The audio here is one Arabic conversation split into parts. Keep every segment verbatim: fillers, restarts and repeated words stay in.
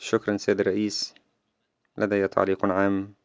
شكرا سيد الرئيس. لدي تعليق عام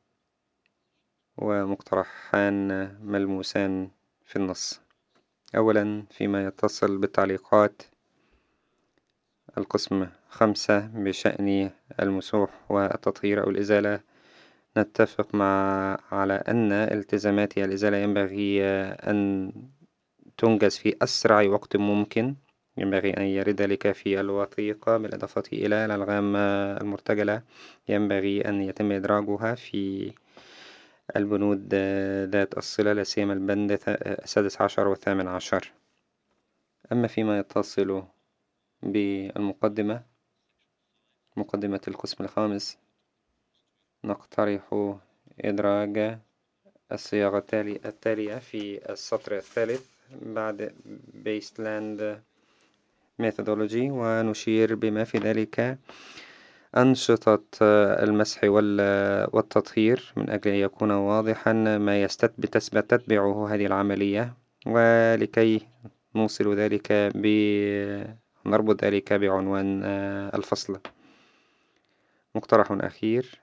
ومقترحان ملموسان في النص. أولا فيما يتصل بالتعليقات، القسم خمسة بشأن المسوح والتطهير أو الإزالة، نتفق مع على أن التزامات الإزالة ينبغي أن تنجز في أسرع وقت ممكن. ينبغي أن يرد ذلك في الوثيقة، بالإضافة إلى الألغام المرتجلة ينبغي أن يتم إدراجها في البنود ذات الصلة، لا سيما البند السادس عشر والثامن عشر. أما فيما يتصل بالمقدمة، مقدمة القسم الخامس، نقترح إدراج الصياغة التالية في السطر الثالث بعد Baseline Methodology، ونشير بما في ذلك أنشطة المسح والتطهير من أجل أن يكون واضحا ما يستتبع تتبعه هذه العملية، ولكي نوصل ذلك ب نربط ذلك بعنوان الفصل. مقترح أخير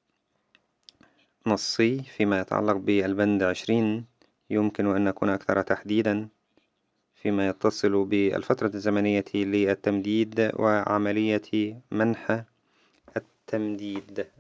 نصي فيما يتعلق بالبند عشرين، يمكن أن نكون أكثر تحديدا فيما يتصل بالفترة الزمنية للتمديد وعملية منح التمديد.